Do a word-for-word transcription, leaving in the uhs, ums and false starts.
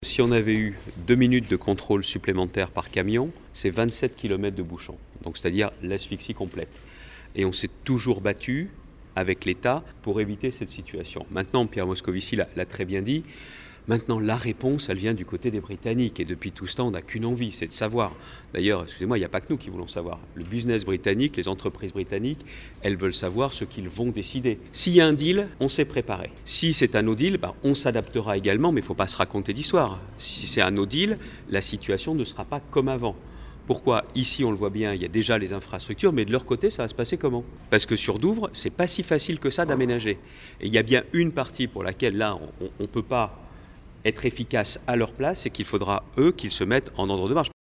Si on avait eu deux minutes de contrôle supplémentaire par camion, c'est vingt-sept kilomètres de bouchon, donc c'est-à-dire l'asphyxie complète. Et on s'est toujours battu avec l'État pour éviter cette situation. Maintenant, Pierre Moscovici l'a, l'a très bien dit, maintenant la réponse, elle vient du côté des Britanniques. Et depuis tout ce temps, on n'a qu'une envie, c'est de savoir. D'ailleurs, excusez-moi, il n'y a pas que nous qui voulons savoir. Le business britannique, les entreprises britanniques, elles veulent savoir ce qu'ils vont décider. S'il y a un deal, on s'est préparé. Si c'est un no deal, ben, on s'adaptera également, mais il ne faut pas se raconter d'histoire. Si c'est un no deal, la situation ne sera pas comme avant. Pourquoi ? Ici, on le voit bien, il y a déjà les infrastructures, mais de leur côté, ça va se passer comment ? Parce que sur Douvres, c'est pas si facile que ça d'aménager. Et il y a bien une partie pour laquelle, là, on ne peut pas être efficace à leur place, c'est qu'il faudra, eux, qu'ils se mettent en ordre de marche.